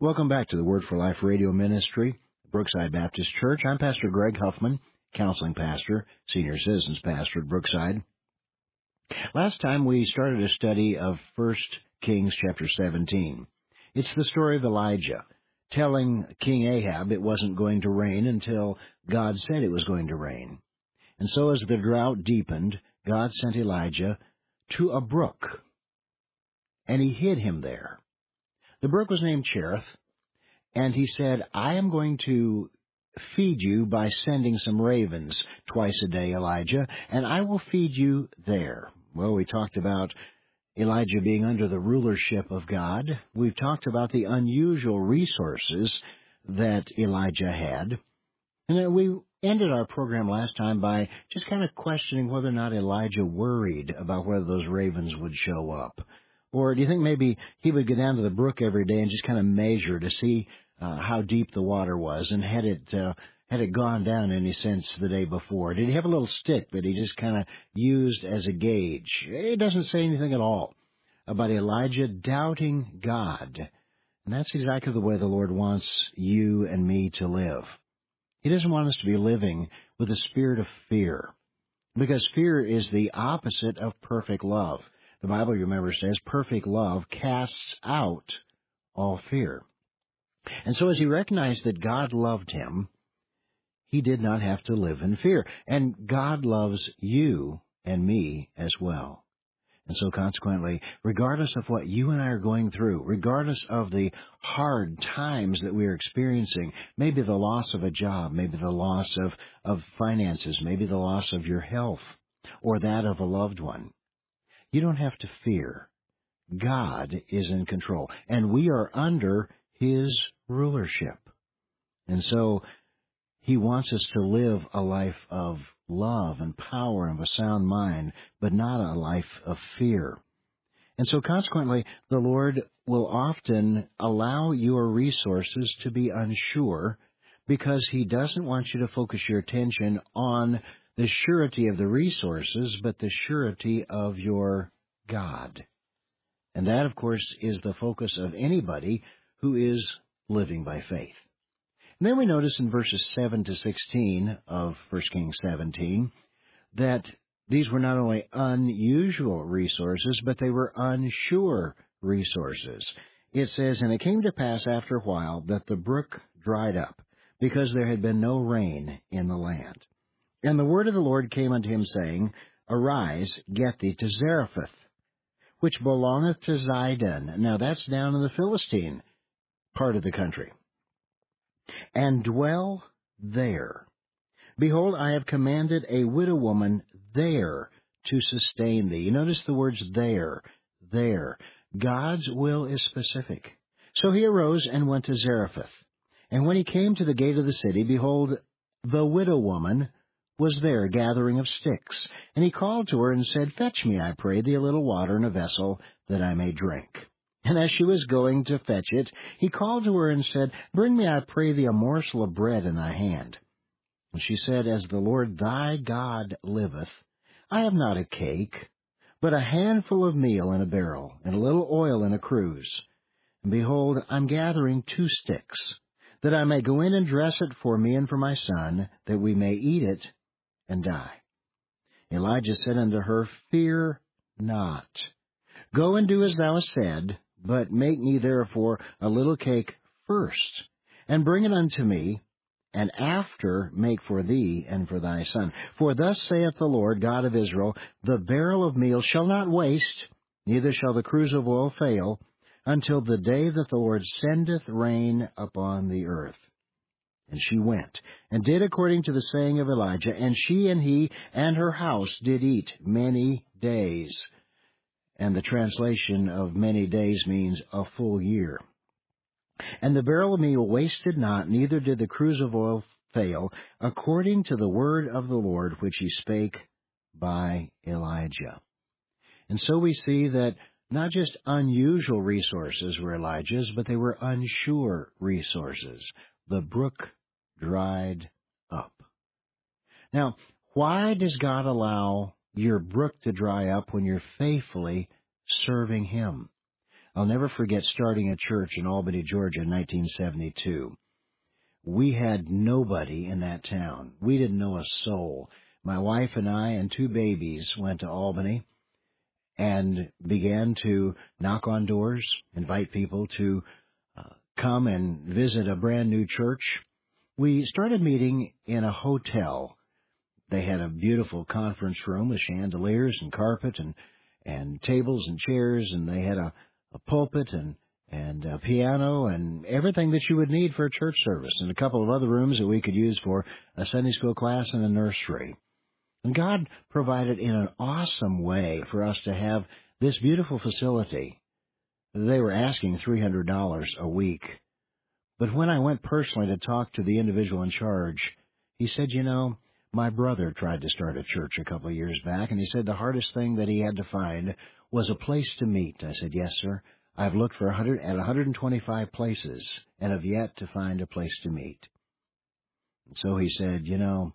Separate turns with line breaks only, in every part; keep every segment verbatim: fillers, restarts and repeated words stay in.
Welcome back to the Word for Life radio ministry, Brookside Baptist Church. I'm Pastor Greg Huffman, counseling pastor, senior citizens pastor at Brookside. Last time we started a study of First Kings chapter seventeen. It's the story of Elijah telling King Ahab it wasn't going to rain until God said it was going to rain. And so as the drought deepened, God sent Elijah to a brook, and he hid him there. The brook was named Cherith, and he said, I am going to feed you by sending some ravens twice a day, Elijah, and I will feed you there. Well, we talked about Elijah being under the rulership of God. We've talked about the unusual resources that Elijah had. And we ended our program last time by just kind of questioning whether or not Elijah worried about whether those ravens would show up. Or do you think maybe he would go down to the brook every day and just kind of measure to see uh, how deep the water was, and had it uh, had it gone down any sense the day before? Did he have a little stick that he just kind of used as a gauge? It doesn't say anything at all about Elijah doubting God. And that's exactly the way the Lord wants you and me to live. He doesn't want us to be living with a spirit of fear, because fear is the opposite of perfect love. The Bible, you remember, says perfect love casts out all fear. And so as he recognized that God loved him, he did not have to live in fear. And God loves you and me as well. And so consequently, regardless of what you and I are going through, regardless of the hard times that we are experiencing, maybe the loss of a job, maybe the loss of, of finances, maybe the loss of your health, or that of a loved one, you don't have to fear. God is in control, and we are under His rulership. And so He wants us to live a life of love and power and of a sound mind, but not a life of fear. And so consequently, the Lord will often allow your resources to be unsure, because He doesn't want you to focus your attention on the surety of the resources, but the surety of your God. And that, of course, is the focus of anybody who is living by faith. And then we notice in verses seven to sixteen of First Kings seventeen that these were not only unusual resources, but they were unsure resources. It says, And it came to pass after a while that the brook dried up, because there had been no rain in the land. And the word of the Lord came unto him, saying, Arise, get thee to Zarephath, which belongeth to Zidon. Now that's down in the Philistine part of the country. And dwell there. Behold, I have commanded a widow woman there to sustain thee. You notice the words there, there. God's will is specific. So he arose and went to Zarephath. And when he came to the gate of the city, behold, the widow woman was there gathering of sticks. And he called to her and said, Fetch me, I pray thee, a little water in a vessel, that I may drink. And as she was going to fetch it, he called to her and said, Bring me, I pray thee, a morsel of bread in thy hand. And she said, As the Lord thy God liveth, I have not a cake, but a handful of meal in a barrel, and a little oil in a cruse. And behold, I'm gathering two sticks, that I may go in and dress it for me and for my son, that we may eat it and die. Elijah said unto her, Fear not. Go and do as thou hast said, but make me therefore a little cake first, and bring it unto me, and after make for thee and for thy son. For thus saith the Lord God of Israel, The barrel of meal shall not waste, neither shall the cruse of oil fail, until the day that the Lord sendeth rain upon the earth. And she went, and did according to the saying of Elijah, and she and he and her house did eat many days. And the translation of many days means a full year. And the barrel of meal wasted not, neither did the cruse of oil fail, according to the word of the Lord which he spake by Elijah. And so we see that not just unusual resources were Elijah's, but they were unsure resources. The brook dried up. Now, why does God allow your brook to dry up when you're faithfully serving Him? I'll never forget starting a church in Albany, Georgia in nineteen seventy-two. We had nobody in that town. We didn't know a soul. My wife and I and two babies went to Albany and began to knock on doors, invite people to uh, come and visit a brand new church. We started meeting in a hotel. They had a beautiful conference room with chandeliers and carpet and, and tables and chairs, and they had a, a pulpit and, and a piano and everything that you would need for a church service, and a couple of other rooms that we could use for a Sunday school class and a nursery. And God provided in an awesome way for us to have this beautiful facility. They were asking three hundred dollars a week. But when I went personally to talk to the individual in charge, he said, you know, my brother tried to start a church a couple of years back, and he said the hardest thing that he had to find was a place to meet. I said, yes, sir. I've looked for one hundred, at one hundred twenty-five places and have yet to find a place to meet. And so he said, you know,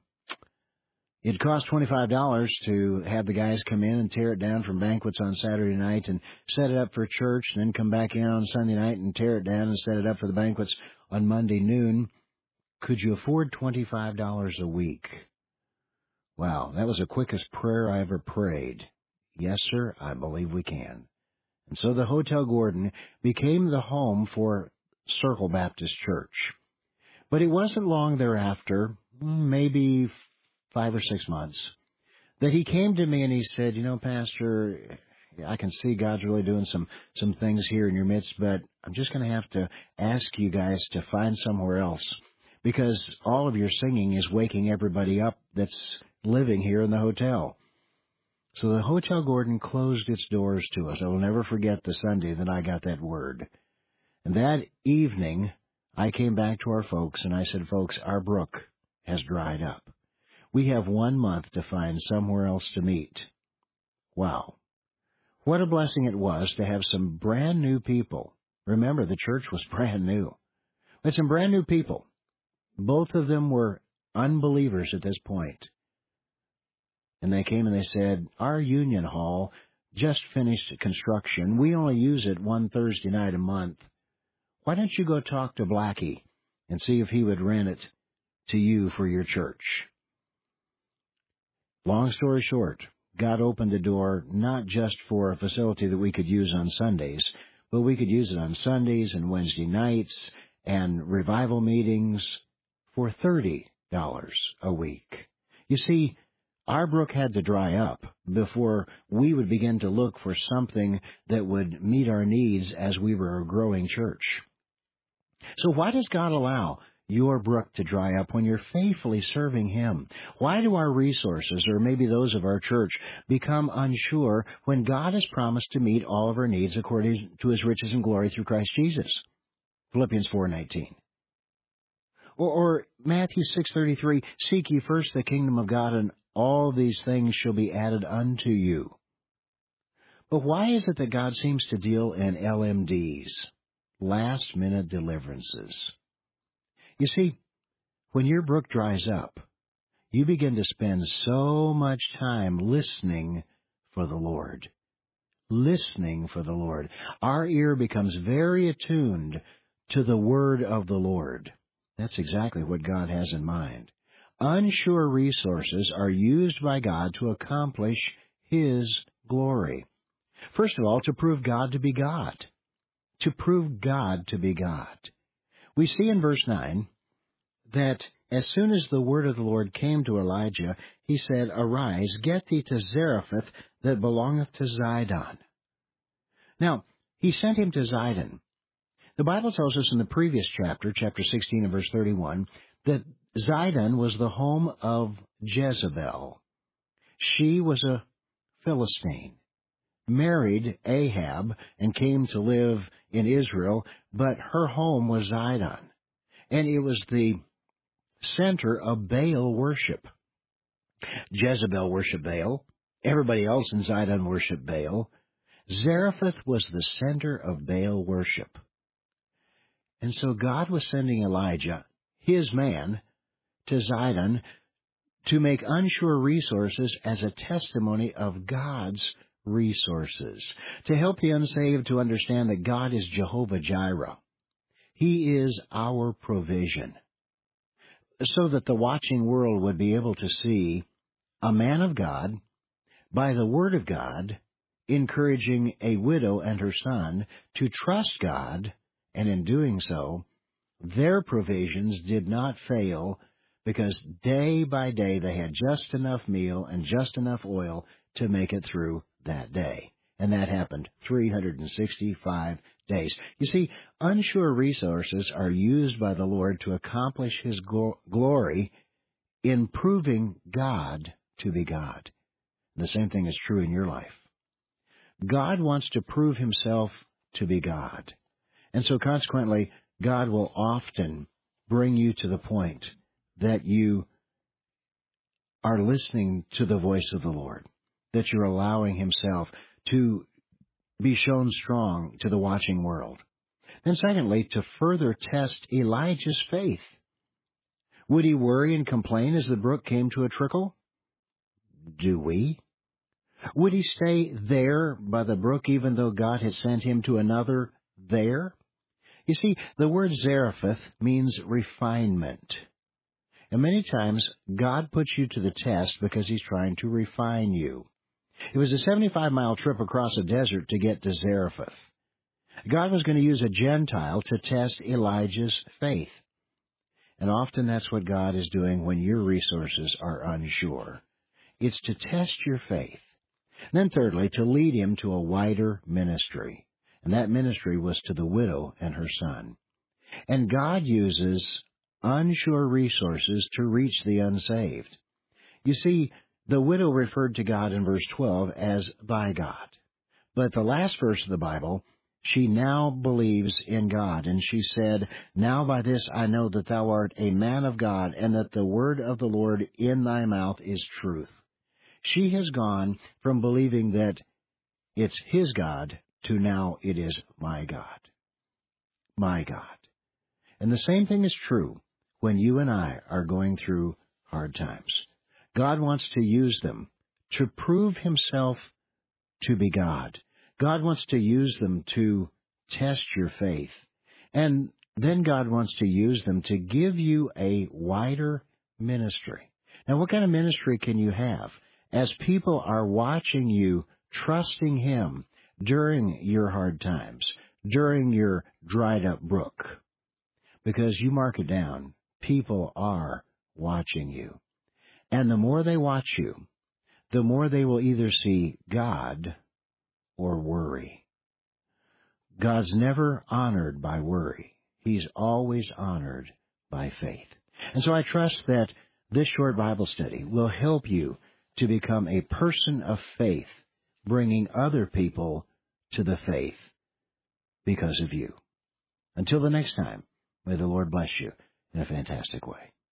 it cost twenty-five dollars to have the guys come in and tear it down from banquets on Saturday night and set it up for church, and then come back in on Sunday night and tear it down and set it up for the banquets on Monday noon. Could you afford twenty-five dollars a week? Wow, that was the quickest prayer I ever prayed. Yes, sir, I believe we can. And so the Hotel Gordon became the home for Circle Baptist Church. But it wasn't long thereafter, maybe five or six months, that he came to me and he said, you know, Pastor, I can see God's really doing some, some things here in your midst, but I'm just going to have to ask you guys to find somewhere else, because all of your singing is waking everybody up that's living here in the hotel. So the Hotel Gordon closed its doors to us. I will never forget the Sunday that I got that word. And that evening, I came back to our folks and I said, folks, our brook has dried up. We have one month to find somewhere else to meet. Wow. What a blessing it was to have some brand new people. Remember, the church was brand new. We had some brand new people. Both of them were unbelievers at this point. And they came and they said, our union hall just finished construction. We only use it one Thursday night a month. Why don't you go talk to Blackie and see if he would rent it to you for your church? Long story short, God opened the door not just for a facility that we could use on Sundays, but we could use it on Sundays and Wednesday nights and revival meetings for thirty dollars a week. You see, our brook had to dry up before we would begin to look for something that would meet our needs as we were a growing church. So why does God allow your brook to dry up when you're faithfully serving Him? Why do our resources, or maybe those of our church, become unsure when God has promised to meet all of our needs according to His riches and glory through Christ Jesus? Philippians four nineteen. Or, or Matthew six thirty-three, seek ye first the kingdom of God, and all these things shall be added unto you. But why is it that God seems to deal in L M Ds, last-minute deliverances? You see, when your brook dries up, you begin to spend so much time listening for the Lord. Listening for the Lord. Our ear becomes very attuned to the word of the Lord. That's exactly what God has in mind. Unsure resources are used by God to accomplish His glory. First of all, to prove God to be God. To prove God to be God. We see in verse nine that as soon as the word of the Lord came to Elijah, he said, arise, get thee to Zarephath that belongeth to Zidon. Now, he sent him to Zidon. The Bible tells us in the previous chapter, chapter sixteen and verse thirty-one, that Zidon was the home of Jezebel. She was a Philistine, married Ahab, and came to live in Israel, but her home was Zidon. And it was the center of Baal worship. Jezebel worshiped Baal. Everybody else in Zidon worshiped Baal. Zarephath was the center of Baal worship. And so God was sending Elijah, His man, to Zidon to make unsure resources as a testimony of God's resources to help the unsaved to understand that God is Jehovah Jireh. He is our provision, so that the watching world would be able to see a man of God, by the Word of God, encouraging a widow and her son to trust God, and in doing so, their provisions did not fail, because day by day they had just enough meal and just enough oil to make it through that day. And that happened three hundred sixty-five days. You see, unsure resources are used by the Lord to accomplish His glo- glory in proving God to be God. The same thing is true in your life. God wants to prove Himself to be God. And so consequently, God will often bring you to the point that you are listening to the voice of the Lord, that you're allowing Himself to be shown strong to the watching world. And secondly, to further test Elijah's faith. Would he worry and complain as the brook came to a trickle? Do we? Would he stay there by the brook even though God had sent him to another there? You see, the word Zarephath means refinement. And many times, God puts you to the test because He's trying to refine you. It was a seventy-five mile trip across a desert to get to Zarephath. God was going to use a Gentile to test Elijah's faith. And often that's what God is doing when your resources are unsure. It's to test your faith. And then thirdly, to lead him to a wider ministry. And that ministry was to the widow and her son. And God uses unsure resources to reach the unsaved. You see, the widow referred to God in verse twelve as thy God. But the last verse of the Bible, she now believes in God. And she said, now by this I know that thou art a man of God, and that the word of the Lord in thy mouth is truth. She has gone from believing that it's His God to now it is my God. My God. And the same thing is true when you and I are going through hard times. God wants to use them to prove Himself to be God. God wants to use them to test your faith. And then God wants to use them to give you a wider ministry. Now, what kind of ministry can you have as people are watching you, trusting Him during your hard times, during your dried-up brook? Because you mark it down, people are watching you. And the more they watch you, the more they will either see God or worry. God's never honored by worry. He's always honored by faith. And so I trust that this short Bible study will help you to become a person of faith, bringing other people to the faith because of you. Until the next time, may the Lord bless you in a fantastic way.